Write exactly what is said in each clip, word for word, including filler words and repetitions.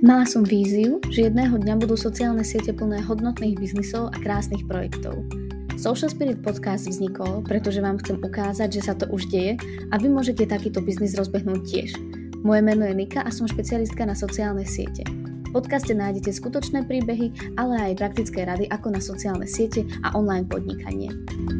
Mala som víziu, že jedného dňa budú sociálne siete plné hodnotných biznisov a krásnych projektov. Social Spirit podcast vznikol, pretože vám chcem ukázať, že sa to už deje a vy môžete takýto biznis rozbehnúť tiež. Moje meno je Nika a som špecialistka na sociálne siete. V podcaste nájdete skutočné príbehy, ale aj praktické rady ako na sociálne siete a online podnikanie.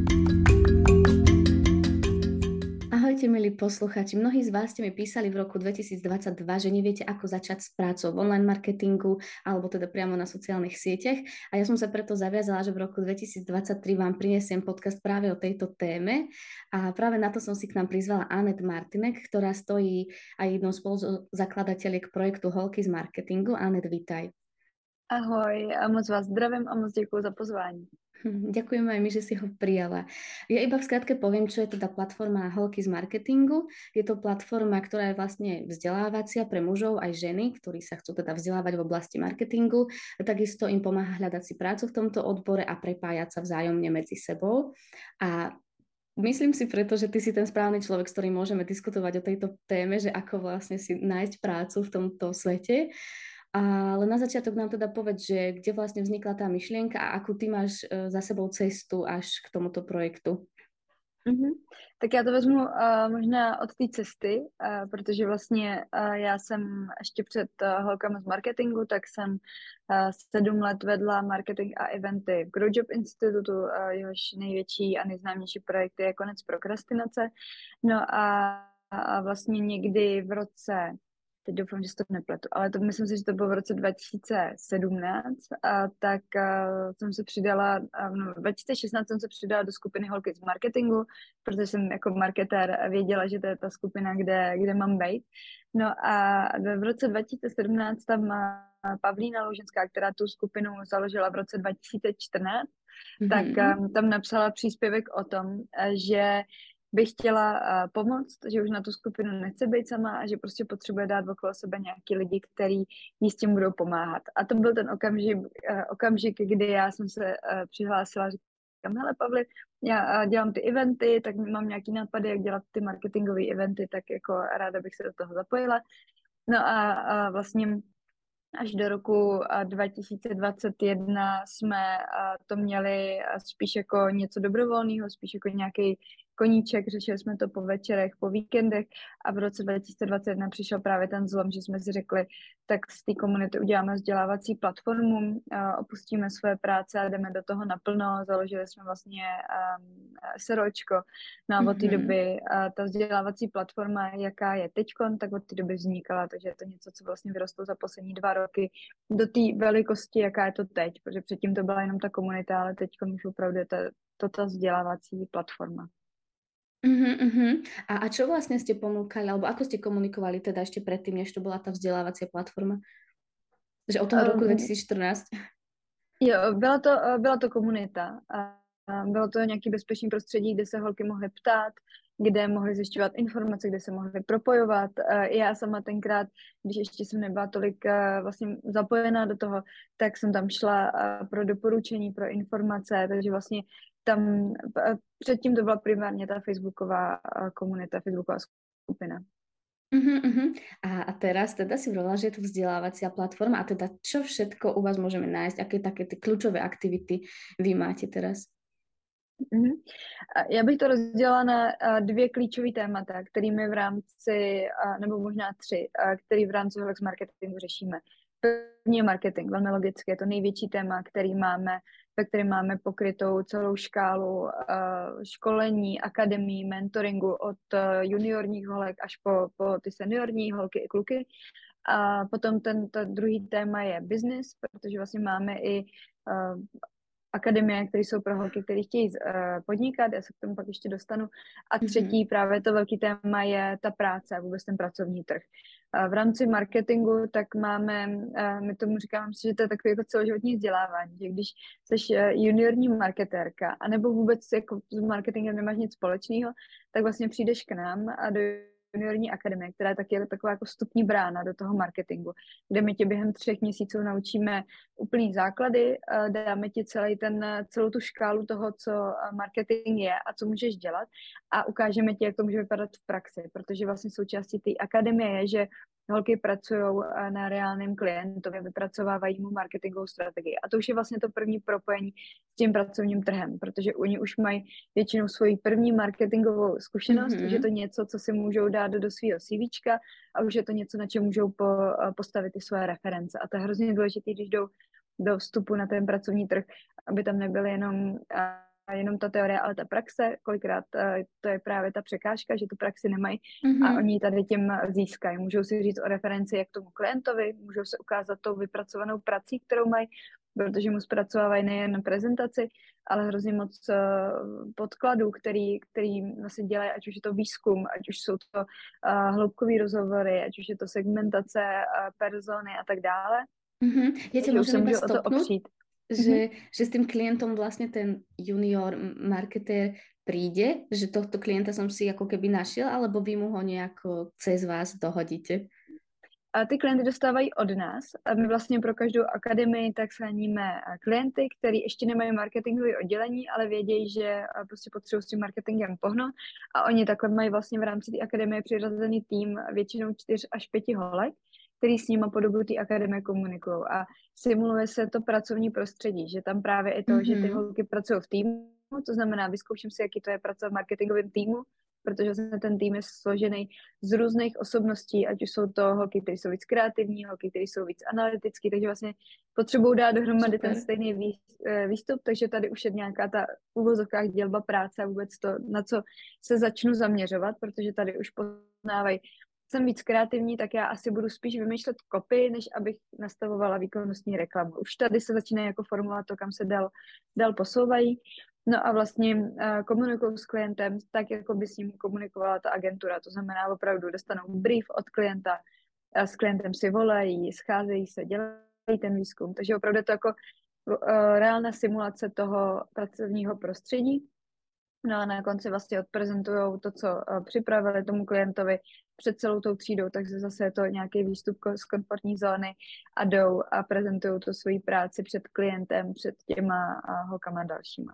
Ahojte, milí poslucháči. Mnohí z vás ste mi písali v roku dvetisícdvadsaťdva, že neviete, ako začať s prácou v online marketingu alebo teda priamo na sociálnych sieťach. A ja som sa preto zaviazala, že v roku dvetisícdvadsaťtri vám prinesiem podcast práve o tejto téme. A práve na to som si k nám prizvala Anet Martinek, ktorá stojí aj jednou spoluzakladateľiek projektu Holky z marketingu. Anet, vítaj. Ahoj a moc vás zdravím a moc děkuji za pozvání. Ďakujem aj my, že si ho prijala. Ja iba v skratke poviem, čo je teda platforma Holky z marketingu. Je to platforma, ktorá je vlastne vzdelávacia pre mužov aj ženy, ktorí sa chcú teda vzdelávať v oblasti marketingu. Takisto im pomáha hľadať si prácu v tomto odbore a prepájať sa vzájomne medzi sebou. A myslím si preto, že ty si ten správny človek, s ktorým môžeme diskutovať o tejto téme, že ako vlastne si nájsť prácu v tomto svete. Ale na začiatok nám teda povedz, že kde vlastne vznikla tá myšlienka a akú ty máš za sebou cestu až k tomuto projektu. Mm-hmm. Tak já to vezmu uh, možná od té cesty, uh, protože vlastně uh, já jsem ještě před uh, holkama z marketingu, tak jsem uh, sedm let vedla marketing a eventy v Grow Job Institutu, uh, jehož největší a nejznámější projekt je Konec prokrastinace. No a, a vlastně někdy v roce teď doufám, že si to nepletu, ale to myslím si, že to bylo v roce dva tisíce sedmnáct, a tak uh, jsem se přidala, uh, no, dva tisíce šestnáct jsem se přidala do skupiny Holky z marketingu, protože jsem jako marketér věděla, že to je ta skupina, kde, kde mám být. No a v roce dva tisíce sedmnáct tam uh, Pavlína Louženská, která tu skupinu založila v roce dva tisíce čtrnáct, mm-hmm. tak um, tam napsala příspěvek o tom, uh, že bych chtěla uh, pomoct, že už na tu skupinu nechce být sama a že prostě potřebuje dát okolo sebe nějaký lidi, kteří jí s tím budou pomáhat. A to byl ten okamžik, uh, okamžik kdy já jsem se uh, přihlásila, říkám, hele Pavli, já uh, dělám ty eventy, tak mám nějaký nápady, jak dělat ty marketingové eventy, tak jako ráda bych se do toho zapojila. No a uh, vlastně až do roku dva tisíce dvacet jedna jsme to měli spíš jako něco dobrovolného, spíš jako nějaký koníček, řešili jsme to po večerech, po víkendech a v roce dva tisíce dvacet jedna přišel právě ten zlom, že jsme si řekli, tak z té komunity uděláme vzdělávací platformu, opustíme své práce a jdeme do toho naplno, založili jsme vlastně um, SROčko, no a od té doby ta vzdělávací platforma, jaká je teďkon, tak od té doby vznikala, takže je to něco, co vlastně vyrostlo za poslední dva roky do té velikosti, jaká je to teď, protože předtím to byla jenom ta komunita, ale teď už opravdu je to, to ta vzdělávací platforma. Uh-huh, uh-huh. A, a čo vlastne ste ponúkali, alebo ako ste komunikovali teda ešte predtým, než to bola tá vzdelávacia platforma? Že od toho roku dva tisíce čtrnáct? Jo, byla to, byla to komunita. Bylo to nějaký bezpečný prostředí, kde se holky mohly ptát, kde mohly zjišťovat informace, kde se mohly propojovat. Já sama tenkrát, když ještě jsem nebyla tolik vlastně zapojená do toho, tak jsem tam šla pro doporučení, pro informace, takže vlastně tam předtím to byla primárně ta facebooková komunita, facebooková skupina. Uh-huh, uh-huh. A, a teraz teda si vrala, že je to vzdelávacia platforma a teda čo všetko u vás môžeme nájsť, aké také ty kľúčové aktivity vy máte teraz? Mm-hmm. Já bych to rozdělila na dvě klíčové témata, kterými v rámci, nebo možná tři, který v rámci Holek z marketingu řešíme. První je marketing, velmi logicky, je to největší téma, který máme, ve kterém máme pokrytou celou škálu školení, akademii, mentoringu od juniorních holek až po, po ty seniorní holky i kluky. A potom ten, ten druhý téma je business, protože vlastně máme i akademie, které jsou pro holky, které chtějí uh, podnikat, já se k tomu pak ještě dostanu. A třetí, mm-hmm. právě to velký téma je ta práce, vůbec ten pracovní trh. Uh, v rámci marketingu tak máme, uh, my tomu říkáme, že to je takové jako celoživotní vzdělávání, že když jsi uh, juniorní marketérka, anebo vůbec jako s marketingem nemáš nic společného, tak vlastně přijdeš k nám a do juniorní akademie, která je taky taková jako vstupní brána do toho marketingu, kde my tě během třech měsíců naučíme úplný základy, dáme ti celý ten, celou tu škálu toho, co marketing je a co můžeš dělat a ukážeme ti, jak to může vypadat v praxi, protože vlastně součástí té akademie je, že holky pracují na reálném klientovi, vypracovávají mu marketingovou strategii. A to už je vlastně to první propojení s tím pracovním trhem, protože oni už mají většinou svoji první marketingovou zkušenost, Mm-hmm. už je to něco, co si můžou dát do svého CVčka a už je to něco, na čem můžou po, postavit i své reference. A to je hrozně důležité, když jdou do vstupu na ten pracovní trh, aby tam nebyly jenom a jenom ta teorie, ale ta praxe, kolikrát to je právě ta překážka, že tu praxi nemají Mm-hmm. a oni tady tím získají. Můžou si říct o referenci jak tomu klientovi, můžou se ukázat tou vypracovanou prací, kterou mají, protože mu zpracovávají nejen prezentaci, ale hrozně moc podkladů, který, který vlastně dělají, ať už je to výzkum, ať už jsou to hloubkový rozhovory, ať už je to segmentace, persony a tak dále. Mm-hmm. Ja ťa môžem iba o to opřít. Že, mm-hmm. že s tým klientom vlastne ten junior marketér príde, že tohto klienta som si ako keby našiel, alebo vy mu ho nejako cez vás dohodíte? A ty klienty dostávají od nás. A my vlastně pro každou akademii tak shaníme klienty, kteří ještě nemají marketingové oddělení, ale vědějí, že prostě potřebují s tím marketingem pohnout. A oni takhle mají vlastně v rámci té akademie přirozený tým většinou čtyř až pěti holek, který s nima po dobu té akademie komunikují. A simuluje se to pracovní prostředí, že tam právě je to, mm-hmm. že ty holky pracují v týmu, to znamená, vyzkouším si, jaký to je pracovat v marketingovém týmu, protože vlastně ten tým je složený z různých osobností, ať už jsou to holky, které jsou víc kreativní, holky, které jsou víc analytické, takže vlastně potřebují dát dohromady Super. Ten stejný výstup, takže tady už je nějaká ta v uvozovkách dělba práce a vůbec to, na co se začnu zaměřovat, protože tady už poznávají, jsem víc kreativní, tak já asi budu spíš vymýšlet kopy, než abych nastavovala výkonnostní reklamu. Už tady se začíná jako formulovat to, kam se dál, dál posouvají. No a vlastně uh, komunikuju s klientem tak, jako by s ním komunikovala ta agentura. To znamená, opravdu dostanou brief od klienta, a s klientem si volají, scházejí se, dělají ten výzkum. Takže opravdu je to jako uh, reálná simulace toho pracovního prostředí. No a na konci vlastně odprezentují to, co uh, připravili tomu klientovi před celou tou třídou, takže zase je to nějaký výstup z komfortní zóny a jdou a prezentují tu svoji práci před klientem, před těma uh, holkama dalšíma.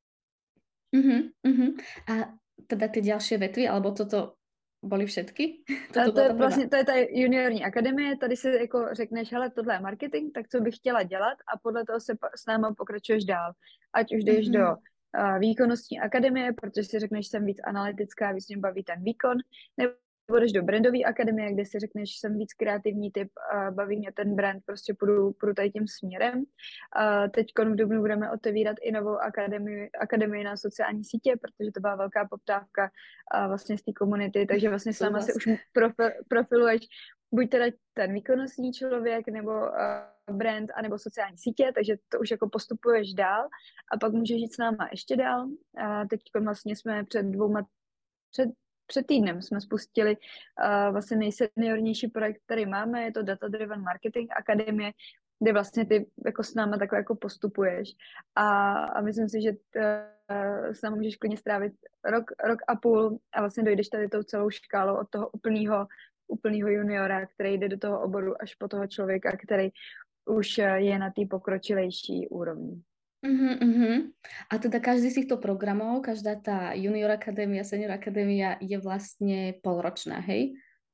Uh-huh, uh-huh. A teda ty ďalšie vetvy, alebo toto boli všetky? Toto to, je vlastně, to je ta juniorní akademie, tady si jako řekneš, hele, tohle je marketing, tak co bych chtěla dělat a podle toho se s náma pokračuješ dál. Ať už jdeš uh-huh. do uh, výkonnostní akademie, protože si řekneš, jsem víc analytická, víc mě baví ten výkon, nebo jdeš do brandové akademie, kde si řekneš, jsem víc kreativní typ, uh, baví mě ten brand, prostě půjdu, půjdu tady tím směrem. Uh, teď v dubnu budeme otevírat i novou akademii, akademii na sociální sítě, protože to byla velká poptávka uh, vlastně z té komunity, takže vlastně sama si už profil, profiluješ buď teda ten výkonnostní člověk, nebo uh, brand, anebo sociální sítě, takže to už jako postupuješ dál a pak můžeš jít s náma ještě dál. Uh, teď vlastně jsme před dvouma, před Před týdnem jsme spustili uh, vlastně nejseniornější projekt, který máme, je to Data Driven Marketing Akademie, kde vlastně ty jako s náma takhle jako postupuješ. A, a myslím si, že t, uh, s námi můžeš klidně strávit rok, rok a půl a vlastně dojdeš tady tou celou škálou od toho úplného úplného juniora, který jde do toho oboru až po toho člověka, který už je na té pokročilejší úrovni. Uh-huh, uh-huh. A teda každý z týchto programov, každá tá junior akadémia, senior akadémia je vlastne polročná, hej?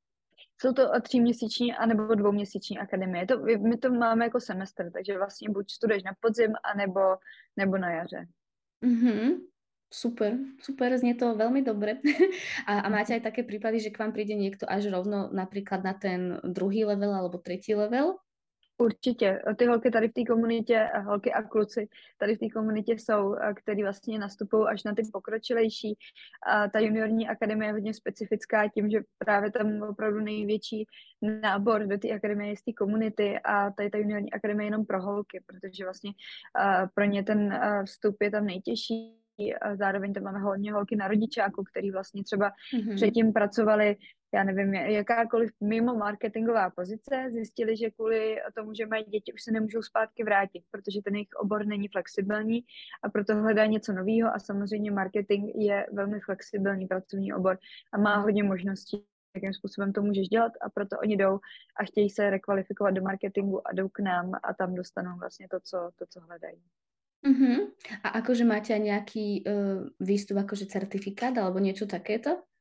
Jsou to tříměsíční anebo dvouměsíční akademie. To, my to máme jako semestr, takže vlastně buď studuješ na podzim, anebo, nebo na jaře. Uh-huh. Super, super, znie to veľmi dobre. A, a máte aj také prípady, že k vám príde niekto až rovno napríklad na ten druhý level alebo tretí level? Určitě. Ty holky tady v té komunitě, holky a kluci tady v té komunitě jsou, který vlastně nastupují až na ty pokročilejší. A ta juniorní akademie je hodně specifická tím, že právě tam opravdu největší nábor do té akademie je z té komunity a tady ta juniorní akademie je jenom pro holky, protože vlastně uh, pro ně ten uh, vstup je tam nejtěžší. A zároveň tam máme hodně holky na rodičáku, který vlastně třeba mm-hmm. předtím pracovali, já nevím, jakákoliv mimo marketingová pozice, zjistili, že kvůli tomu, že mají děti, už se nemůžou zpátky vrátit, protože ten jejich obor není flexibilní a proto hledají něco nového a samozřejmě marketing je velmi flexibilní pracovní obor a má hodně možností, jakým způsobem to můžeš dělat a proto oni jdou a chtějí se rekvalifikovat do marketingu a jdou k nám a tam dostanou vlastně to, co, to, co hledají. Uh-huh. A akože máte aj nejaký uh, výstup, akože certifikát alebo niečo takéto?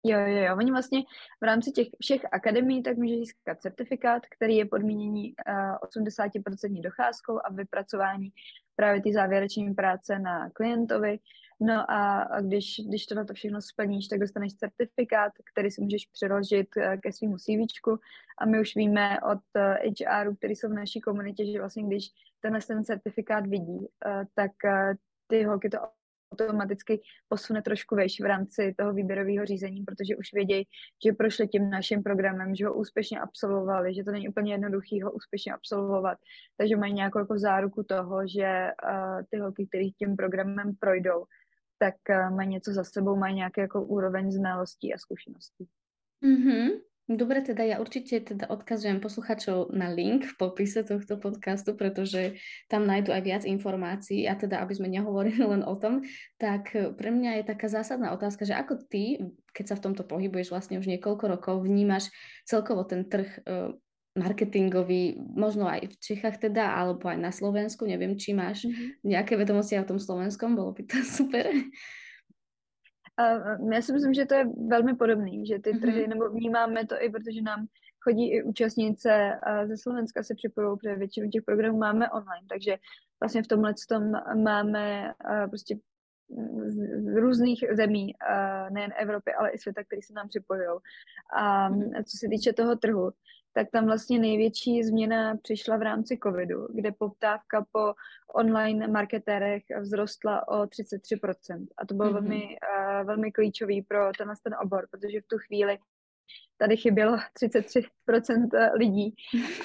Jo, jo, jo. Oni vlastně v rámci těch všech akademií tak může získat certifikát, který je podmíněný uh, osmdesát procent docházkou a vypracování právě ty závěrečné práce na klientovi. No a, a když, když to na to všechno splníš, tak dostaneš certifikát, který si můžeš přiložit uh, ke svému CVčku. A my už víme od uh, H R, který jsou v naší komunitě, že vlastně když tenhle ten certifikát vidí, uh, tak uh, ty holky to automaticky posune trošku vejš v rámci toho výběrového řízení, protože už vědějí, že prošli tím naším programem, že ho úspěšně absolvovali, že to není úplně jednoduchý ho úspěšně absolvovat, takže mají nějakou jako záruku toho, že uh, ty holky, které tím programem projdou, tak uh, mají něco za sebou, mají nějaký jako úroveň znalostí a zkušeností. Mm-hmm. Dobre, teda ja určite teda odkazujem posluchačov na link v popise tohto podcastu, pretože tam nájdu aj viac informácií a teda, aby sme nehovorili len o tom, tak pre mňa je taká zásadná otázka, že ako ty, keď sa v tomto pohybuješ vlastne už niekoľko rokov, vnímaš celkovo ten trh uh, marketingový, možno aj v Čechách teda, alebo aj na Slovensku, neviem, či máš Mm-hmm. nejaké vedomosti aj o tom slovenskom, bolo by to super. A já si myslím, že to je velmi podobný, že ty trhy, Mm-hmm. nebo vnímáme to i protože nám chodí i účastnice ze Slovenska se připojují, protože většinu těch programů máme online, takže vlastně v tomhle tom máme prostě z, z různých zemí, nejen Evropy, ale i světa, který se nám připojují. A co se týče toho trhu, tak tam vlastně největší změna přišla v rámci covidu, kde poptávka po online marketérech vzrostla o třicet tři procent. A to bylo mm-hmm. velmi, uh, velmi klíčový pro tenhle ten obor, protože v tu chvíli tady chybělo třicet tři procent lidí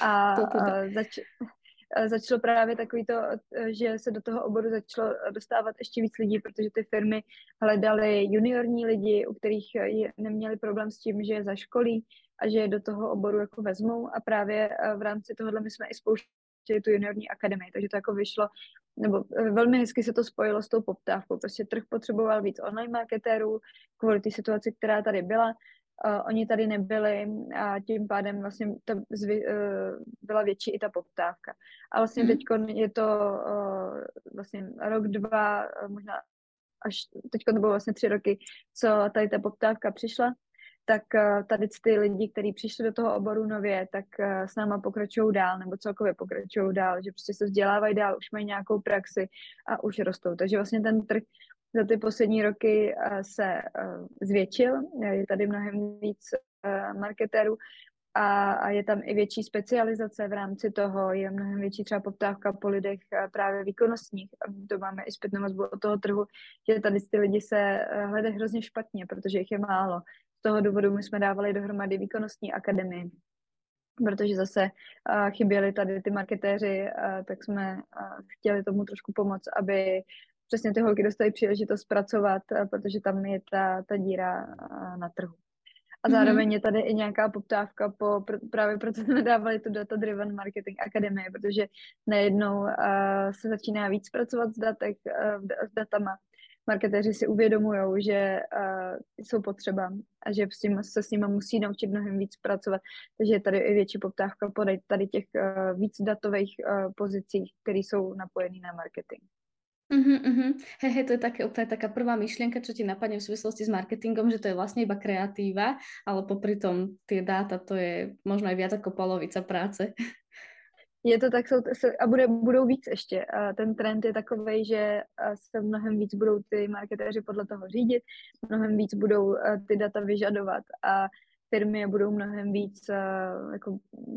a uh, zač- začalo právě takový to, že se do toho oboru začalo dostávat ještě víc lidí, protože ty firmy hledaly juniorní lidi, u kterých neměli problém s tím, že je zaškolí a že je do toho oboru jako vezmou a právě v rámci tohohle my jsme i spouštěli tu juniorní akademii, takže to jako vyšlo, nebo velmi hezky se to spojilo s tou poptávkou. Prostě trh potřeboval víc online marketérů kvůli té situaci, která tady byla. Uh, oni tady nebyli a tím pádem vlastně ta zvy, uh, byla větší i ta poptávka. A vlastně mm. teď je to uh, vlastně rok, dva, uh, možná až teď to bylo vlastně tři roky, co tady ta poptávka přišla, tak uh, tady ty lidi, kteří přišli do toho oboru nově, tak uh, s náma pokračují dál, nebo celkově pokračují dál, že prostě se vzdělávají dál, už mají nějakou praxi a už rostou. Takže vlastně ten trh za ty poslední roky se zvětšil, je tady mnohem víc marketérů a, a je tam i větší specializace v rámci toho, je mnohem větší třeba poptávka po lidech právě výkonnostních. To máme i zpětnou vazbu od toho trhu, že tady ty lidi se hledají hrozně špatně, protože jich je málo. Z toho důvodu my jsme dávali dohromady výkonnostní akademii, protože zase uh, chyběli tady ty marketéři, uh, tak jsme uh, chtěli tomu trošku pomoct, aby přesně ty holky dostaly příležitost pracovat, uh, protože tam je ta, ta díra uh, na trhu. A zároveň mm-hmm. je tady i nějaká poptávka po, pr- právě proto jsme dávali tu Data Driven Marketing Academy, protože najednou uh, se začíná víc pracovat s, datech, uh, s datama. Marketéři si uvědomují, že uh, jsou potřeba a že s tím, se s nimi musí naučit mnohem víc pracovat. Takže je tady i větší poptávka po tady těch uh, víc datových uh, pozicích, které jsou napojené na marketing. Uh-huh, uh-huh. Hej, hej, to je také úplne taká prvá myšlienka, čo ti napadne v súvislosti s marketingom, že to je vlastne iba kreatíva, ale popri tom tie dáta, to je možno aj viac ako polovica práce. Je to tak, jsou, a bude, budou víc ještě. A ten trend je takovej, že se mnohem víc budou ty marketéři podle toho řídit, mnohem víc budou ty data vyžadovat a firmy je budou mnohem víc jako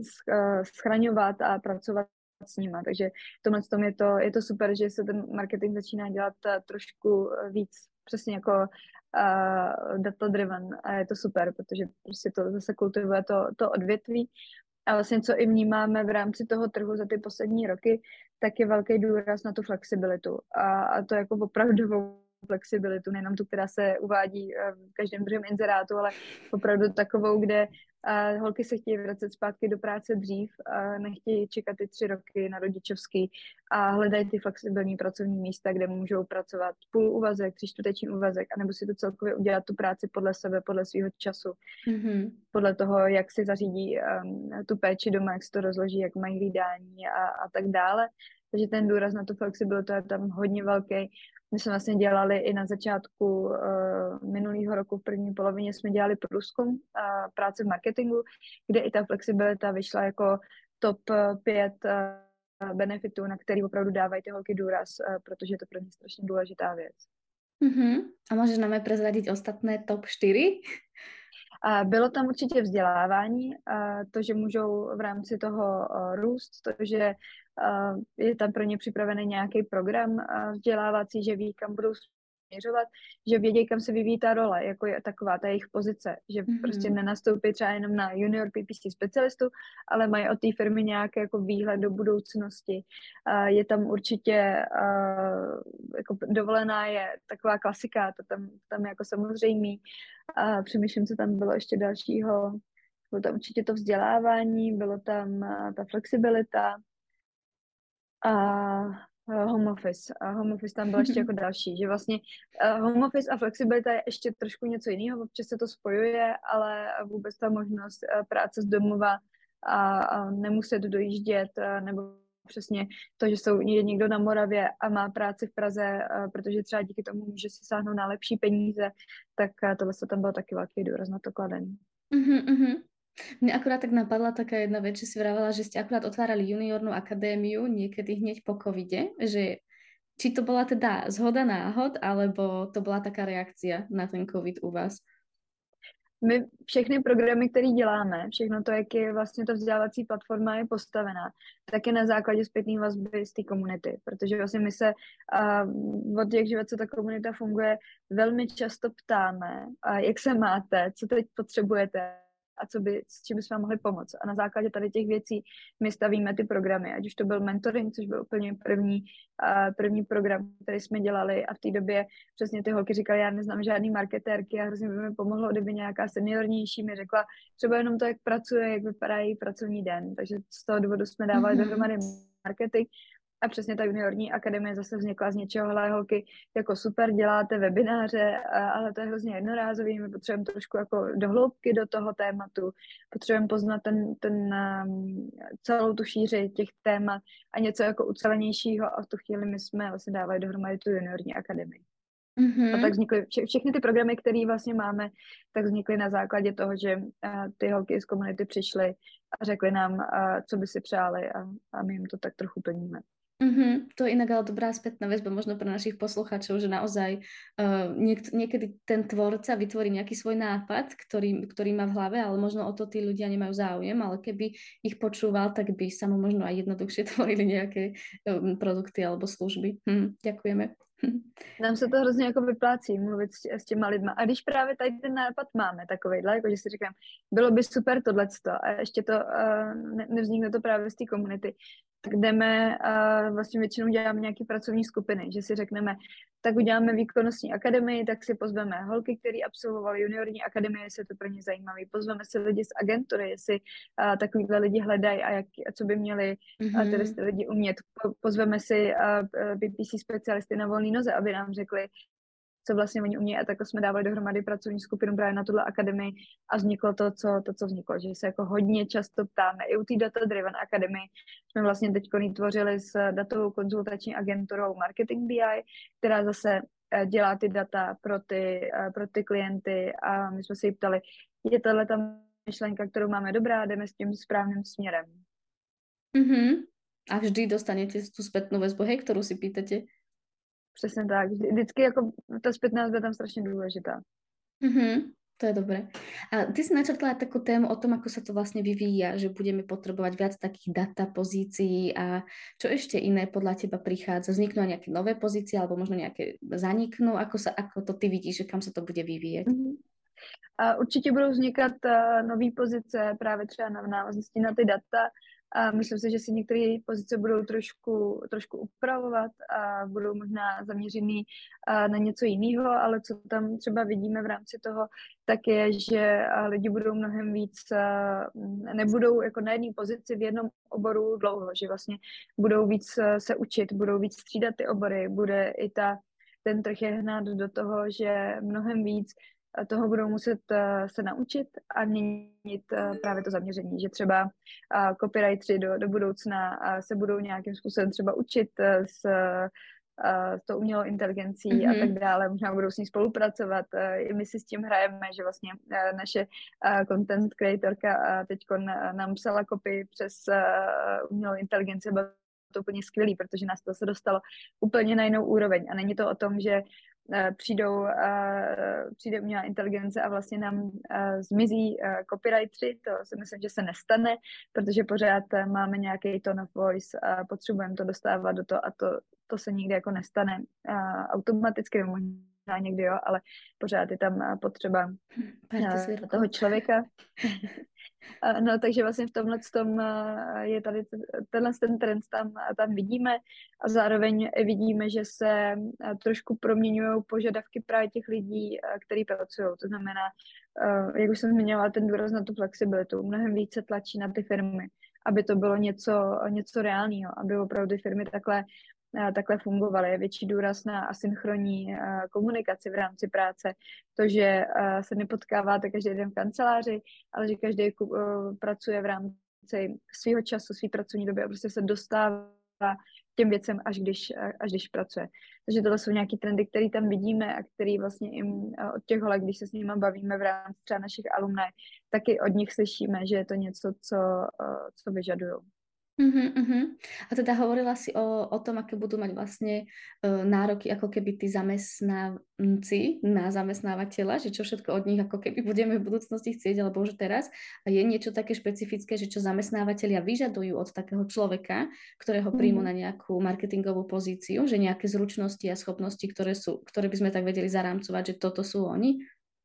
schraňovat a pracovat s nima. Takže v tomhle tom je to, je to super, že se ten marketing začíná dělat trošku víc přesně jako uh, data driven a je to super, protože prostě to zase kultivuje to, to odvětví. A vlastně, co i vnímáme v rámci toho trhu za ty poslední roky, tak je velký důraz na tu flexibilitu. A, a to jako opravdovou flexibilitu, nejenom tu, která se uvádí v každém druhém inzerátu, ale opravdu takovou, kde a holky se chtějí vracet zpátky do práce dřív, a nechtějí čekat ty tři roky na rodičovský a hledají ty flexibilní pracovní místa, kde můžou pracovat půl úvazek, tři čtvrteční úvazek, anebo si to celkově udělat tu práci podle sebe, podle svého času, mm-hmm. podle toho, jak si zařídí um, tu péči doma, jak si to rozloží, jak mají hlídání a, a tak dále. takže ten důraz na tu flexibilitu je tam hodně velký. My jsme vlastně dělali i na začátku uh, minulého roku, v první polovině jsme dělali průzkum uh, práce v marketingu, kde i ta flexibilita vyšla jako top pět uh, benefitů, na který opravdu dávají ty holky důraz, uh, protože je to pro ně strašně důležitá věc. Uh-huh. A můžeš nám aj prezradiť ostatné top čtyři? A bylo tam určitě vzdělávání, a to, že můžou v rámci toho růst, to, že je tam pro ně připravený nějaký program vzdělávací, že ví, kam budou směřovat, že vědí, kam se vyvíjí ta role, jako je taková ta jejich pozice, že mm-hmm. prostě nenastoupí třeba jenom na junior P P C specialistu, ale mají od té firmy nějaký jako výhled do budoucnosti. Je tam určitě jako dovolená je taková klasika, to tam, tam jako samozřejmý. A přemýšlím, co tam bylo ještě dalšího. Bylo tam určitě to vzdělávání, bylo tam ta flexibilita a home office. A home office tam byl ještě jako další, že vlastně home office a flexibilita je ještě trošku něco jiného, občas se to spojuje, ale vůbec ta možnost práce z domova a, a nemuset dojíždět, nebo přesně to, že jsou, je někdo na Moravě a má práci v Praze, protože třeba díky tomu může si sáhnout na lepší peníze, tak tohle se tam byl taky velký důraz na to kladený. Uh-huh, uh-huh. Mne akurát tak napadla taká jedna vec, že si vravala, že ste akurát otvárali juniornú akadémiu niekedy hneď po covide, že či to bola teda zhoda náhod, alebo to bola taká reakcia na ten covid u vás? My všechny programy, které děláme, všechno to, jak je vlastně ta vzdělávací platforma je postavená, tak je na základě zpětné vazby z té komunity, protože vlastně my se uh, od jak živa, co ta komunita funguje, velmi často ptáme, uh, jak se máte, co teď potřebujete a co by, s čím bychom mohli pomoct. A na základě tady těch věcí my stavíme ty programy, ať už to byl mentoring, což byl úplně první, uh, první program, který jsme dělali a v té době přesně ty holky říkaly, já neznám žádný marketérky a hrozně by mi pomohlo, kdyby nějaká seniornější mi řekla třeba jenom to, jak pracuje, jak vypadá její pracovní den. Takže z toho důvodu jsme dávali mm-hmm. dohromady marketing. A přesně ta juniorní akademie zase vznikla z něčeho, hele holky, jako super, děláte webináře, ale to je hrozně jednorázový, my potřebujeme trošku jako dohloubky do toho tématu, potřebujeme poznat ten, ten, celou tu šíři těch témat a něco jako ucelenějšího a v tu chvíli my jsme vlastně dávali dohromady tu juniorní akademii. Mm-hmm. A tak vznikly vše, všechny ty programy, které vlastně máme, tak vznikly na základě toho, že uh, ty holky z komunity přišly a řekly nám, uh, co by si přáli a, a my jim to tak trochu plníme. Mm-hmm. To je inak ale dobrá spätná väzba možno pre našich poslucháčov, že naozaj uh, niek- niekedy ten tvorca vytvorí nejaký svoj nápad, ktorý, ktorý má v hlave, ale možno o to tí ľudia nemajú záujem, ale keby ich počúval, tak by sa mu možno aj jednoduchšie tvorili nejaké um, produkty alebo služby. Hm, ďakujeme. Nám se to hrozně jako vyplácí mluvit s, s těma lidma. A když právě tady ten nápad máme takovejhle, jako že si říkám, bylo by super tohleto a ještě to uh, ne, nevznikne to právě z té komunity, tak jdeme, uh, vlastně většinou děláme nějaké pracovní skupiny, že si řekneme, tak uděláme výkonnostní akademii, tak si pozveme holky, které absolvovali juniorní akademii, jestli je to pro ně zajímavý. Pozveme si lidi z agentury, jestli uh, takovýhle lidi hledají a, jak, a co by měli mm-hmm. uh, tedy ty lidi umět. Po, pozveme si uh, B P C specialisty na volné noze, aby nám řekli, co vlastně oni umějí a takhle jsme dávali dohromady pracovní skupinu právě na tuhle akademii a vzniklo to, co, to, co vzniklo, že se jako hodně často ptáme. I u té Data Driven Academy jsme vlastně teď tvořili s datovou konzultační agenturou Marketing B I, která zase dělá ty data pro ty, pro ty klienty a my jsme se jí ptali, je tahle ta myšlenka, kterou máme dobrá, jdeme s tím správným směrem. Mm-hmm. A vždy dostanete tu spätnú väzbu, hej, ktorú si pýtate? Přesně tak. Vždycky jako ta zpětná vazba je tam strašně důležitá. Mm-hmm, to je dobré. A ty si načrtla takú tému o tom, ako sa to vlastne vyvíja, že budeme potrebovať viac takých data pozícií a čo ešte iné podľa teba prichádza? Vzniknú nejaké nové pozície alebo možno nejaké zaniknú? Ako, sa, ako to ty vidíš, že kam sa to bude vyvíjet? Mm-hmm. A určitě budou vznikat uh, nové pozice právě třeba na návaznosti na ty data. A myslím si, že si některé pozice budou trošku, trošku upravovat a budou možná zaměřený na něco jiného, ale co tam třeba vidíme v rámci toho, tak je, že lidi budou mnohem víc, nebudou jako na jedné pozici v jednom oboru dlouho, že vlastně budou víc se učit, budou víc střídat ty obory, bude i ta, ten trh je hnát do toho, že mnohem víc toho budou muset se naučit a měnit právě to zaměření, že třeba copywriteri do, do budoucna se budou nějakým způsobem třeba učit s s tou umělou inteligencí mm-hmm. a tak dále, možná budou s ní spolupracovat. I my si s tím hrajeme, že vlastně naše content creatorka teď nám psala copy přes umělou inteligenci, bylo to úplně skvělý, protože nás to se dostalo úplně na jinou úroveň a není to o tom, že přijdou, přijde umělá inteligence a vlastně nám zmizí copywriteri, to si myslím, že se nestane, protože pořád máme nějaký tone of voice a potřebujeme to dostávat do toho a to, to se nikdy jako nestane automaticky, možná někdy jo, ale pořád je tam potřeba toho člověka. No, takže vlastně v tomhle tom je tady tenhle ten trend tam, tam vidíme a zároveň vidíme, že se trošku proměňují požadavky právě těch lidí, kteří pracují. To znamená, jak už jsem zmiňovala, ten důraz na tu flexibilitu mnohem více tlačí na ty firmy, aby to bylo něco, něco reálného, aby opravdu ty firmy takhle takhle fungovaly. Je větší důraz na asynchronní komunikaci v rámci práce. To, že se nepotkáváte každý den v kanceláři, ale že každý pracuje v rámci svého času, své pracovní doby a prostě se dostává těm věcem, až když, až když pracuje. Takže tohle jsou nějaké trendy, které tam vidíme a které vlastně i od těch holek, když se s nimi bavíme v rámci třeba našich alumné, taky od nich slyšíme, že je to něco, co, co vyžadují. Uh-huh, uh-huh. A teda hovorila si o, o tom, aké budú mať vlastne uh, nároky ako keby tí zamestnanci na zamestnávateľa, že čo všetko od nich ako keby budeme v budúcnosti chcieť, alebo už teraz. A je niečo také špecifické, že čo zamestnávateľia vyžadujú od takého človeka, ktorého príjmu uh-huh. na nejakú marketingovú pozíciu, že nejaké zručnosti a schopnosti, ktoré, sú, ktoré by sme tak vedeli zarámcovať, že toto sú oni?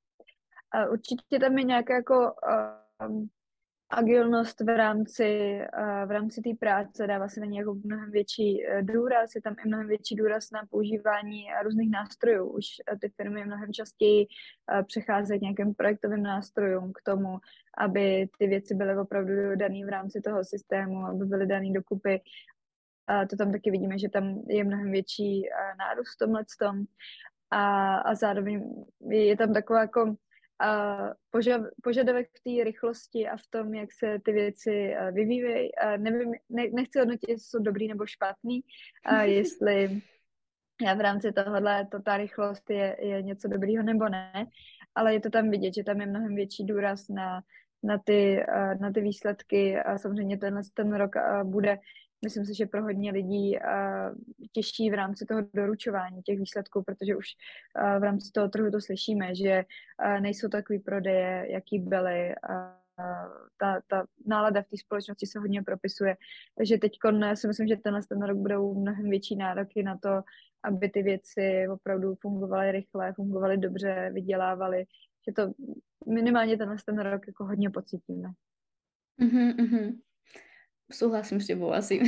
A určitě tam je nějaká jako... Um... agilnost v rámci, v rámci té práce, dává se na ně jako mnohem větší důraz, je tam i mnohem větší důraz na používání různých nástrojů. Už ty firmy mnohem častěji přecházejí k nějakým projektovým nástrojům k tomu, aby ty věci byly opravdu dané v rámci toho systému, aby byly dané dokupy. A to tam taky vidíme, že tam je mnohem větší nárůst v tomhletom. A, a zároveň je tam taková jako a požav, požadavek v té rychlosti a v tom, jak se ty věci vyvíjejí. Nevím, ne, nechci hodnotit, jestli jsou dobrý nebo špatný, a jestli já v rámci tohohle to, ta rychlost je, je něco dobrýho nebo ne, ale je to tam vidět, že tam je mnohem větší důraz na, na, ty, na ty výsledky a samozřejmě tenhle ten rok bude, myslím si, že pro hodně lidí těžší v rámci toho doručování těch výsledků, protože už v rámci toho trhu to slyšíme, že nejsou takový prodeje, jaký byly. Ta, ta nálada v té společnosti se hodně propisuje. Takže teď si myslím, že tenhle ten rok budou mnohem větší nároky na to, aby ty věci opravdu fungovaly rychle, fungovaly dobře, vydělávaly. Že to minimálně tenhle ten rok jako hodně pocítíme. Uh-huh, uh-huh. Súhlasím s tebou asi.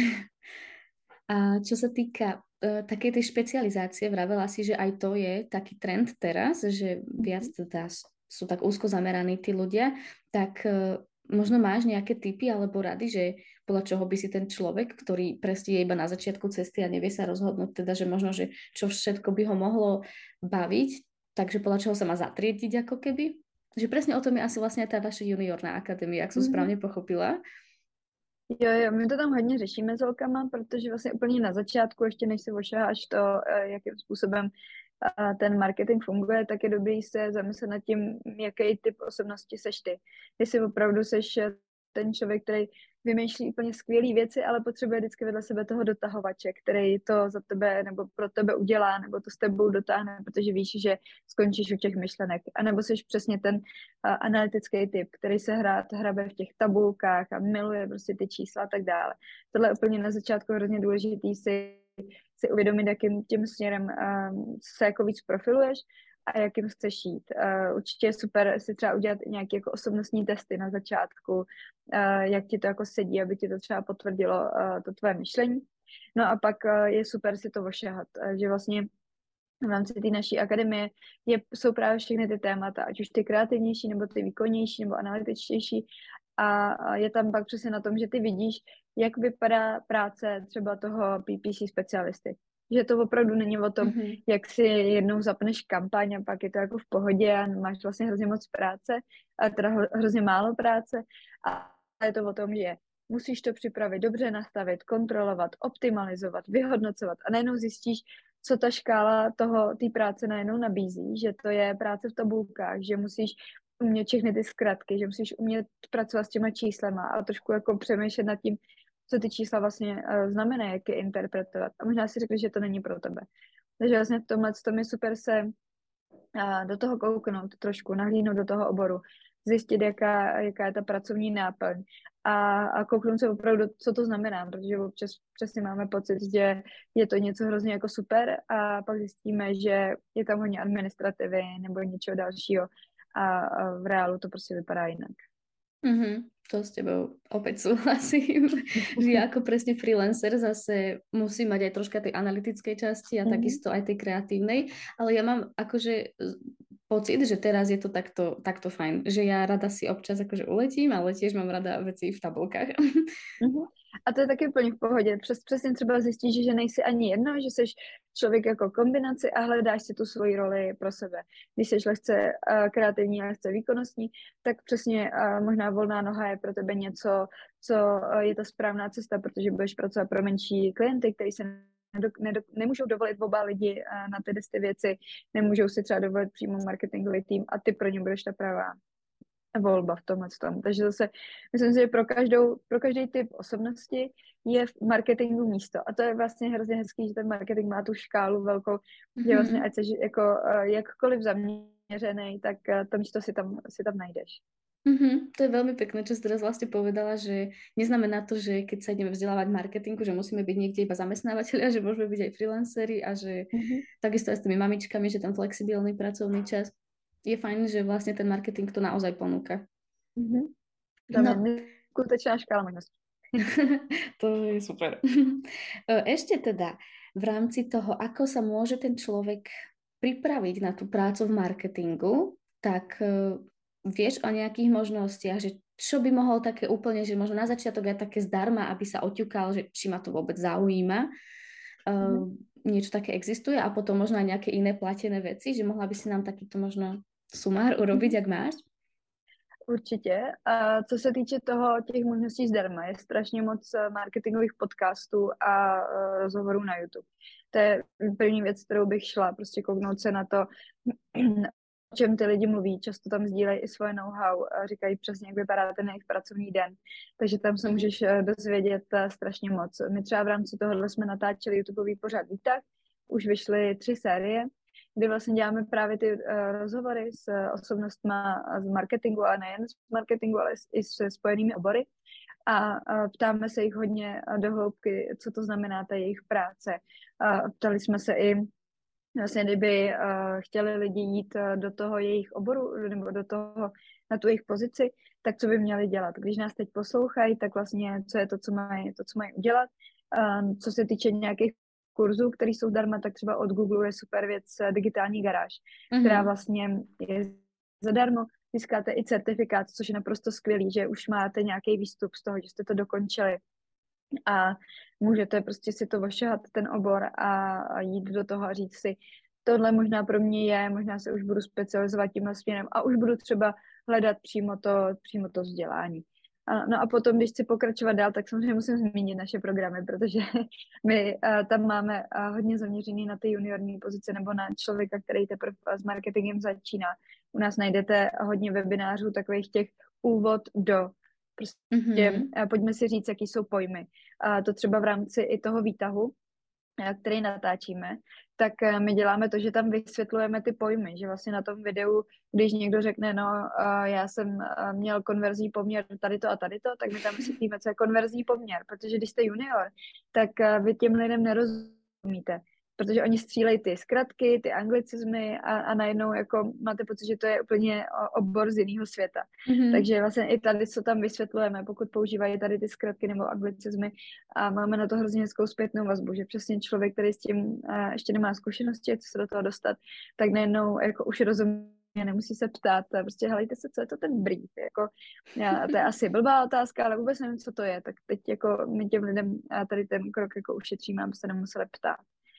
A čo sa týka uh, takej tej špecializácie, vravela si, že aj to je taký trend teraz, že viac teda sú tak úzko zameraní tí ľudia, tak uh, možno máš nejaké tipy alebo rady, že podľa čoho by si ten človek, ktorý presne je iba na začiatku cesty a nevie sa rozhodnúť, teda, že možno, že čo všetko by ho mohlo baviť, takže podľa čoho sa má zatriediť ako keby? Že presne o tom je asi vlastne tá vaša juniorná akadémia, ak som mm-hmm. správne pochopila. Jo, jo, my to tam hodně řešíme s holkama, protože vlastně úplně na začátku, ještě než si ošaháš to, jakým způsobem ten marketing funguje, tak je dobrý se zamyslet nad tím, jaký typ osobnosti seš ty. Jestli opravdu seš ten člověk, který vymýšlí úplně skvělé věci, ale potřebuje vždycky vedle sebe toho dotahovače, který to za tebe nebo pro tebe udělá, nebo to s tebou dotáhne, protože víš, že skončíš u těch myšlenek. A nebo jsi přesně ten uh, analytický typ, který se hrá, hrabe v těch tabulkách a miluje prostě ty čísla a tak dále. Tohle je úplně na začátku hrozně důležitý si, si uvědomit, jakým tím směrem uh, se jako víc profiluješ a jakým chceš jít. Uh, určitě je super si třeba udělat nějaké jako osobnostní testy na začátku, uh, jak ti to jako sedí, aby ti to třeba potvrdilo uh, to tvoje myšlení. No a pak uh, je super si to ošahat, uh, že vlastně v rámci té naší akademie je, jsou právě všechny ty témata, ať už ty kreativnější, nebo ty výkonnější, nebo analytičtější. A, a je tam pak přesně na tom, že ty vidíš, jak vypadá práce třeba toho P P C specialisty. že to opravdu není o tom, Mm-hmm. jak si jednou zapneš kampaň a pak je to jako v pohodě a máš vlastně hrozně moc práce, a teda hrozně málo práce a je to o tom, že musíš to připravit, dobře nastavit, kontrolovat, optimalizovat, vyhodnocovat a najednou zjistíš, co ta škála toho, té práce najednou nabízí, že to je práce v tabulkách, že musíš umět všechny ty zkratky, že musíš umět pracovat s těma číslema a trošku jako přemýšlet nad tím, co ty čísla vlastně uh, znamenají, jak je interpretovat. A možná si řekli, že to není pro tebe. Takže vlastně v tomhle tom je super se uh, do toho kouknout trošku, nahlídnout do toho oboru, zjistit, jaká, jaká je ta pracovní náplň a, a kouknout se opravdu, co to znamená, protože občas přesně máme pocit, že je to něco hrozně jako super a pak zjistíme, že je tam hodně administrativy nebo něčeho dalšího a, a v reálu to prostě vypadá jinak. Mm-hmm. To s tebou opäť súhlasím, že ja ako presne freelancer zase musím mať aj troška tej analytickej časti a mm-hmm. takisto aj tej kreatívnej, ale ja mám akože pocit, že teraz je to takto, takto fajn, že ja rada si občas akože uletím, ale tiež mám rada veci v tabulkách. Mm-hmm. A to je taky úplně v pohodě. Přes, přesně třeba zjistíš, že nejsi ani jedno, že jsi člověk jako kombinaci a hledáš si tu svoji roli pro sebe. Když jsi lehce uh, kreativní a lehce výkonnostní, tak přesně uh, možná volná noha je pro tebe něco, co uh, je ta správná cesta, protože budeš pracovat pro menší klienty, kteří se nedo, nedo, nemůžou dovolit oba lidi uh, na ty, ty věci, nemůžou si třeba dovolit přímo marketingový tým a ty pro ně budeš ta pravá volba v tomhle tom. Takže zase myslím si, že pro, každou, pro každý typ osobnosti je v marketingu místo. A to je vlastně hrozně hezký, že ten marketing má tu škálu velkou, mm-hmm. že vlastně ať jsi jako jakkoliv zaměřený, tak to místo si tam, si tam najdeš. Mm-hmm. To je veľmi pekné, čo si teraz vlastne povedala, že neznamená to, že keď sa ideme vzdelávať marketingu, že musíme byť niekde iba zamestnávateľia, že môžeme byť aj freelanceri a že mm-hmm. takisto aj s tými mamičkami, že ten flexibilný pracovný čas je fajn, že vlastne ten marketing to naozaj ponúka. Mm-hmm. Tam no. je skutečná škála možností. To je super. Ešte teda v rámci toho, ako sa môže ten človek pripraviť na tú prácu v marketingu, tak vieš o nejakých možnostiach, že čo by mohol také úplne, že možno na začiatok aj také zdarma, aby sa oťukal, že či ma to vôbec zaujíma. Mm-hmm. Niečo také existuje a potom možno aj nejaké iné platené veci, že mohla by si nám takýto možno sumár urobiť, jak máš? Určitě. A co se týče toho, těch možností zdarma, je strašně moc marketingových podcastů a rozhovorů na YouTube. To je první věc, kterou bych šla, prostě kouknout se na to, o čem ty lidi mluví. Často tam sdílejí i svoje know-how a říkají přesně, jak vypadá ten jejich pracovní den. Takže tam se můžeš dozvědět strašně moc. My třeba v rámci tohohle jsme natáčeli YouTubeový pořad Výtah, už vyšly tři série, kdy vlastně děláme právě ty uh, rozhovory s uh, osobnostma z marketingu, a nejen z marketingu, ale i se spojenými obory. A uh, ptáme se jich hodně uh, do hloubky, co to znamená ta jejich práce. Uh, ptali jsme se i, vlastně kdyby uh, chtěli lidi jít uh, do toho jejich oboru, nebo do toho, na tu jejich pozici, tak co by měli dělat. Když nás teď poslouchají, tak vlastně co je to, co mají, to, co mají udělat. Um, co se týče nějakých kurzů, které jsou zdarma, tak třeba od Google je super věc Digitální garáž, mm-hmm. která vlastně je zadarmo. Získáte i certifikát, což je naprosto skvělý, že už máte nějaký výstup z toho, že jste to dokončili a můžete prostě si to ošahat ten obor a, a jít do toho a říct si, tohle možná pro mě je, možná se už budu specializovat tímhle směrem a už budu třeba hledat přímo to, přímo to vzdělání. No a potom, když chci pokračovat dál, tak samozřejmě musím zmínit naše programy, protože my uh, tam máme uh, hodně zaměřený na ty juniorní pozice nebo na člověka, který teprve s marketingem začíná. U nás najdete hodně webinářů, takových těch úvod do, prostě mm-hmm. uh, pojďme si říct, jaký jsou pojmy. Uh, to třeba v rámci i toho výtahu, který natáčíme, tak my děláme to, že tam vysvětlujeme ty pojmy, že vlastně na tom videu, když někdo řekne, no já jsem měl konverzní poměr tady to a tady to, tak my tam vysvětlíme, co je konverzní poměr, protože když jste junior, tak vy těm lidem nerozumíte, protože oni střílejí ty zkratky, ty anglicizmy a, a najednou jako máte pocit, že to je úplně obor z jiného světa. Mm-hmm. Takže vlastně i tady, co tam vysvětlujeme, pokud používají tady ty zkratky nebo anglicizmy a máme na to hrozně hezkou zpětnou vazbu, že přesně člověk, který s tím uh, ještě nemá zkušenosti, co se do toho dostat, tak najednou jako už rozumí, nemusí se ptát, prostě helejte se, co je to ten brief, jako, já, to je asi blbá otázka, ale vůbec nevím, co to je, tak teď jako my těm lidem tady ten krok jako ušetříme, aby se nemuseli ptát.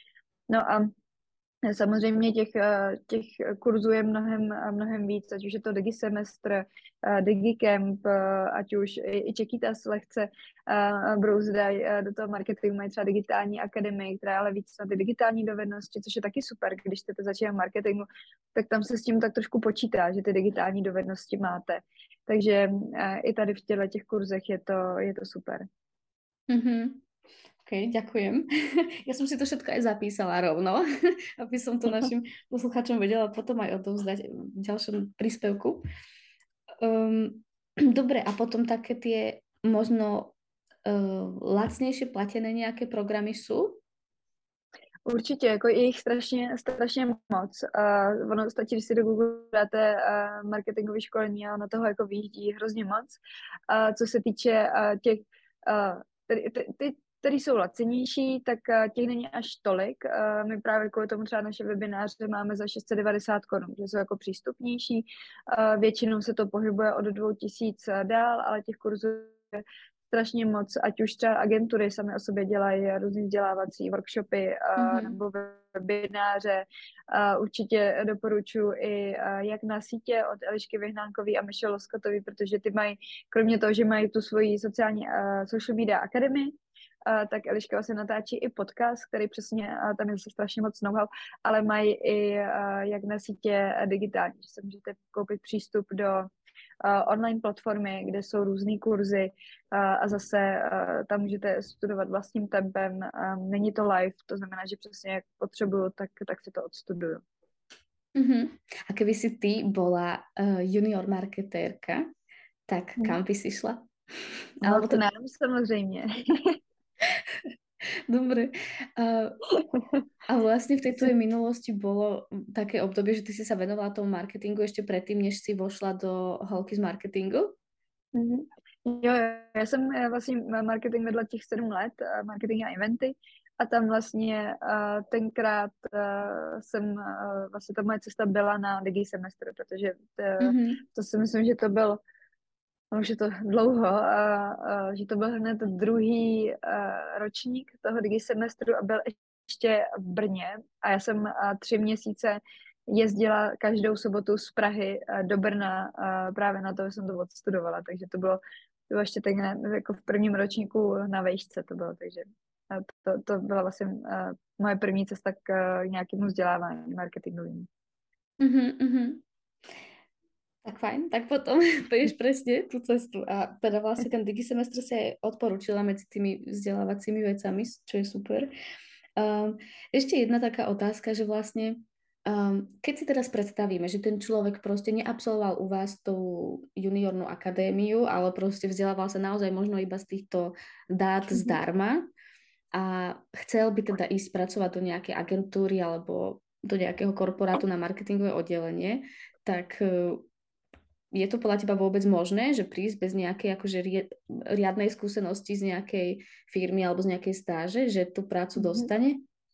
No a samozřejmě těch, eh, těch kurzů je mnohem, eh, mnohem víc, ať už je to Digisemestr, eh, Digicamp, eh, ať už i, i Čekytas lehce eh, brouzdají eh, do toho marketingu, mají třeba digitální akademii, která je ale víc na ty digitální dovednosti, což je taky super, když chcete začít v marketingu, tak tam se s tím tak trošku počítá, že ty digitální dovednosti máte. Takže eh, i tady v těchto těch kurzech je to, je to super. Mm-hmm. OK, ďakujem. Ja som si to všetko aj zapísala rovno, aby som to našim poslucháčom vedela potom aj odovzdať v ďalšom príspevku. Um, dobre, a potom také tie možno uh, lacnejšie platené nejaké programy sú? Určitě, jako je jich strašně, strašně moc. Uh, ono stačí, když si do Google dáte uh, marketingové školení a na toho jako vyjíždí hrozně moc. Uh, co se týče uh, těch, uh, ty, ty, ty, který jsou lacinější, tak uh, těch není až tolik. Uh, my právě kvůli tomu třeba naše webináře máme za šest set devadesát korun, že jsou jako přístupnější. Uh, většinou se to pohybuje od dvou tisíc dál, ale těch kurzů je strašně moc, ať už třeba agentury sami o sobě dělají různý vzdělávací workshopy uh, Mm-hmm. nebo webináře. Uh, určitě doporučuji i uh, jak na sítě od Elišky Vyhnánkový a Michelle Loskotový, protože ty mají, kromě toho, že mají tu svoji sociální uh, social media academy, Uh, tak Eliška vlastně natáčí i podcast, který přesně, uh, tam je se strašně moc know-how, ale mají i uh, jak na sítě uh, digitální, že se můžete koupit přístup do uh, online platformy, kde jsou různý kurzy uh, a zase uh, tam můžete studovat vlastním tempem. Um, není to live, to znamená, že přesně jak potřebuju, tak, tak si to odstuduju. Uh-huh. A keby si ty bola uh, junior marketérka, tak Hmm. kam by si šla? No Alebo to to... nám samozřejmě. Dobre. Uh, a vlastne v tej tvojej minulosti bolo také obdobie, že ty si sa venovala tomu marketingu ešte predtým, než si vošla do holky z marketingu? Mm-hmm. Jo, já jsem vlastně marketing vedla těch sedm let, marketing a eventy, a tam vlastně uh, tenkrát uh, jsem, uh, vlastně ta moje cesta byla na Digisemestr, protože to, mm-hmm. to si myslím, že to byl, už je to dlouho, uh, uh, že to byl hned druhý uh, ročník toho Digisemestru a byl ještě v Brně a já jsem uh, tři měsíce jezdila každou sobotu z Prahy uh, do Brna uh, právě na to, že jsem to odstudovala, takže to bylo, to bylo ještě tak jako v prvním ročníku na vejšce to bylo, takže uh, to, to byla vlastně uh, moje první cesta k uh, nějakému vzdělávání marketingovému. Uh-huh, uh-huh. Tak fajn, tak potom pôjdeš presne tú cestu a teda vlastne ten Digisemestr si aj odporúčila medzi tými vzdelávacími vecami, čo je super. Um, ešte jedna taká otázka, že vlastne um, keď si teraz predstavíme, že ten človek proste neabsolvoval u vás tú juniornú akadémiu, ale proste vzdelával sa naozaj možno iba z týchto dát mm-hmm. zdarma a chcel by teda ísť pracovať do nejakej agentúry alebo do nejakého korporátu na marketingové oddelenie, tak je to podľa teba vôbec možné, že prísť bez nejakej akože riadnej skúsenosti z nejakej firmy alebo z nejakej stáže, že tu prácu dostane?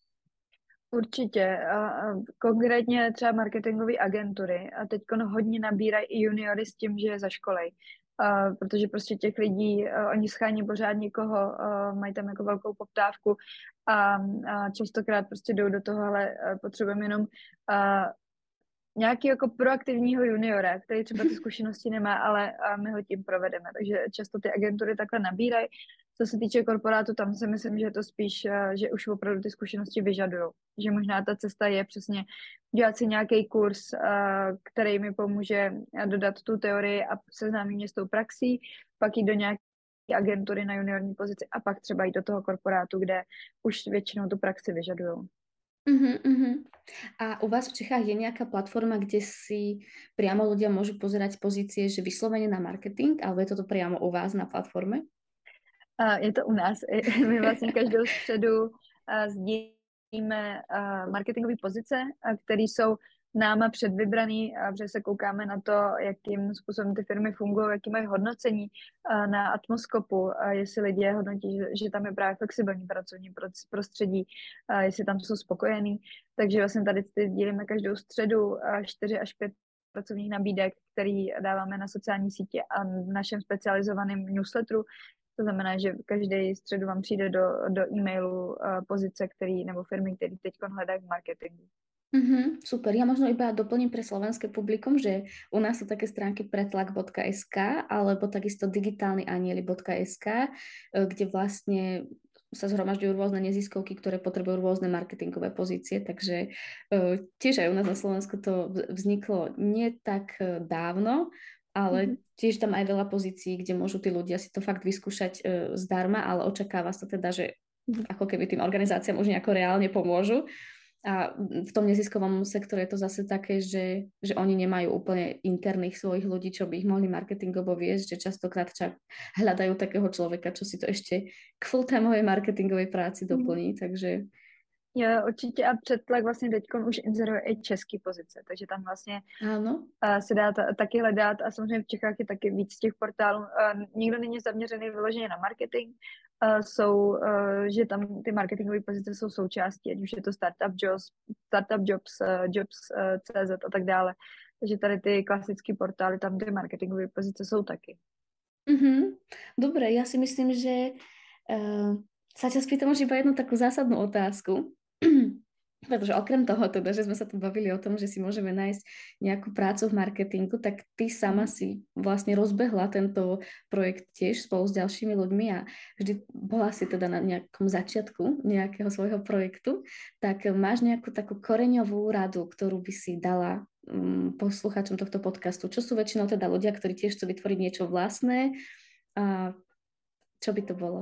Určitě. Konkrétně třeba marketingové agentury a teď hodně nabírají i juniory s tím, že je za školej. Uh, protože prostě těch lidí, uh, oni schání pořád někoho, uh, mají tam jako velkou poptávku a, a častokrát prostě jdou do toho, ale uh, potřebujeme jenom uh, nějaký jako proaktivního juniora, který třeba ty zkušenosti nemá, ale uh, my ho tím provedeme. Takže často ty agentury takhle nabírají. Co se týče korporátu, tam si myslím, že je to spíš, uh, že už opravdu ty zkušenosti vyžadují. Že možná ta cesta je přesně dělat si nějaký kurz, uh, který mi pomůže dodat tu teorii a seznámit mě s tou praxí, pak jít do nějaké agentury na juniorní pozici a pak třeba jít do toho korporátu, kde už většinou tu praxi vyžadují. Uh-huh, uh-huh. A u vás v Čechách je nejaká platforma, kde si priamo ľudia môžu pozerať pozície, že vyslovene na marketing, alebo je toto priamo u vás na platforme? Uh, je to u nás. My vlastně každou středu uh, sdílíme uh, marketingové pozice, uh, které jsou náma předvybraný, uh, protože se koukáme na to, jakým způsobem ty firmy fungují, jaký mají hodnocení uh, na Atmoskopu, uh, jestli lidé hodnotí, že, že tam je právě flexibilní pracovní prostředí, uh, jestli tam jsou spokojení. Takže vlastně tady sdílíme každou středu uh, čtyři až pět pracovních nabídek, který dáváme na sociální sítě a v našem specializovaném newsletteru, To znamená, že každý středu vám přijde do, do e-mailu uh, pozice, který, nebo firmy, které teď hledají v marketingu. Mm-hmm, super. Ja možno iba doplním pre slovenské publikum, že u nás sú také stránky pretlak bodka es ká alebo takisto digitálny anieli bodka es ká, kde vlastne sa zhromažďujú rôzne neziskovky, ktoré potrebujú rôzne marketingové pozície, takže uh, tiež aj u nás na Slovensku to vzniklo nie tak dávno, ale mm-hmm. tiež tam aj veľa pozícií, kde môžu tí ľudia si to fakt vyskúšať uh, zdarma, ale očakáva sa teda, že ako keby tým organizáciám už nejako reálne pomôžu. A v tom neziskovom sektore je to zase také, že, že oni nemajú úplne interných svojich ľudí, čo by ich mohli marketingovo viesť, že častokrát čak hľadajú takého človeka, čo si to ešte k full-timeovej marketingovej práci doplní, mm. takže... Jo, určitě a Přetlak vlastně teďkon už inzeruje i český pozice, takže tam vlastně ano. se dá ta, taky hledat a samozřejmě v Čechách je taky víc těch portálů. Nikdo není zaměřený vyloženě na marketing, jsou, že tam ty marketingové pozice jsou součástí, ať už je to Startup Jobs, Startup Jobs, Jobs tečka cé zet a tak dále. Takže tady ty klasické portály, tam ty marketingové pozice jsou taky. Mm-hmm. Dobre, ja si myslím, že uh, sa ťa spýtam už iba jednu takú zásadnú otázku. Pretože okrem toho, teda, že sme sa tu bavili o tom, že si môžeme nájsť nejakú prácu v marketingu, tak ty sama si vlastne rozbehla tento projekt tiež spolu s ďalšími ľuďmi a vždy bola si teda na nejakom začiatku nejakého svojho projektu, tak máš nejakú takú koreňovú radu, ktorú by si dala um, poslucháčom tohto podcastu? Čo sú väčšinou teda ľudia, ktorí tiež chcú vytvoriť niečo vlastné? A čo by to bolo?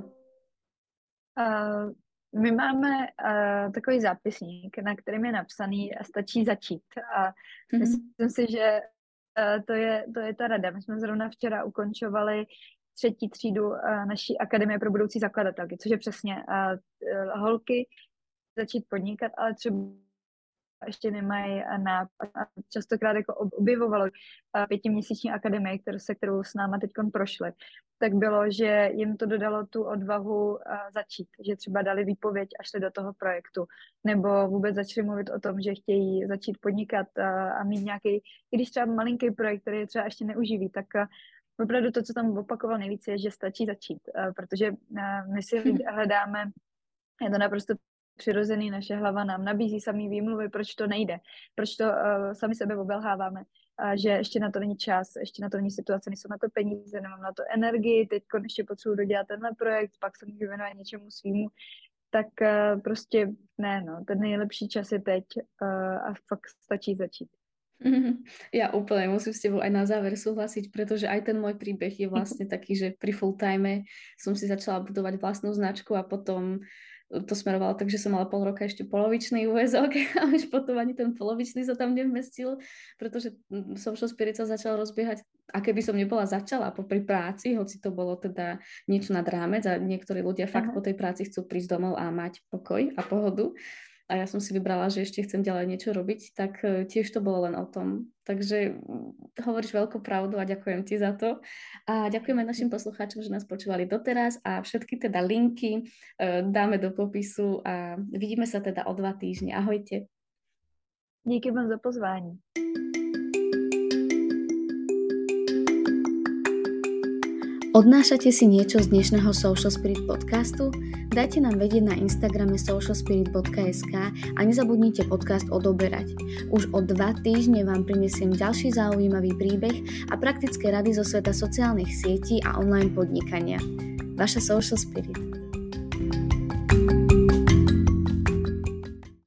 Uh... My máme uh, takový zápisník, na kterém je napsaný stačí začít. A mm-hmm. myslím si, že uh, to, je, to je ta rada. My jsme zrovna včera ukončovali třetí třídu uh, naší akademie pro budoucí zakladatelky, což je přesně uh, holky začít podnikat, ale třeba ještě nemají nápad. A častokrát jako objevovalo pětiměsíční akademie, kterou, se kterou s náma teď prošly, tak bylo, že jim to dodalo tu odvahu začít, že třeba dali výpověď a šli do toho projektu, nebo vůbec začali mluvit o tom, že chtějí začít podnikat a mít nějaký, i když třeba malinký projekt, který je třeba ještě neuživí, tak opravdu to, co tam opakoval nejvíce, je, že stačí začít, protože my si hledáme, je to naprosto přirozený, naše hlava nám nabízí samý výmluvy, proč to nejde, proč to uh, sami sebe obelháváme, uh, že ještě na to není čas, ještě na to není situace, nejsou na to peníze, nemám na to energii, teď ještě potřebuji dodělat tenhle projekt, pak se můžu věnovat něčemu svýmu, tak uh, prostě ne, no, ten nejlepší čas je teď uh, a fakt stačí začít. Ja úplne musím s tebou aj na záver súhlasiť, pretože aj ten môj príbeh je vlastne taký, že pri full time som si začala budovať vlastnú značku a potom to smerovalo tak, že som mala pol roka ešte polovičný úväzok a už potom ani ten polovičný sa tam nevmestil, pretože Social Spirit sa začal rozbiehať, a keby som nebola začala popri práci, hoci to bolo teda niečo nad rámec a niektorí ľudia fakt Aha. po tej práci chcú prísť domov a mať pokoj a pohodu. A ja som si vybrala, že ešte chcem ďalej niečo robiť, tak tiež to bolo len o tom. Takže hovoríš veľkú pravdu a ďakujem ti za to. A ďakujem aj našim poslucháčom, že nás počúvali doteraz a všetky teda linky dáme do popisu a vidíme sa teda o dva týždne. Ahojte. Díky vám za pozvání. Odnášate si niečo z dnešného Social Spirit podcastu? Dajte nám vedieť na Instagrame social spirit bodka es ká a nezabudnite podcast odoberať. Už o dva týždne vám prinesiem ďalší zaujímavý príbeh a praktické rady zo sveta sociálnych sietí a online podnikania. Vaša Social Spirit.